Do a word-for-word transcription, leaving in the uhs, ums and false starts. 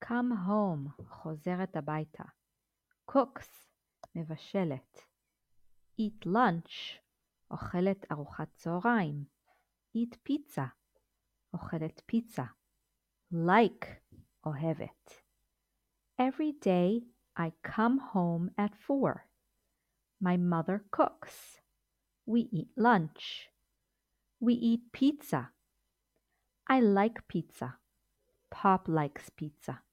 come home, חוזרת הביתה. cooks, מבשלת. eat lunch, אוכלת ארוחת צהריים. eat pizza, אוכלת פיצה. like, אוהבת. Every day I come home at four. My mother cooks. We eat lunch. We eat pizza. I like pizza. Pop likes pizza.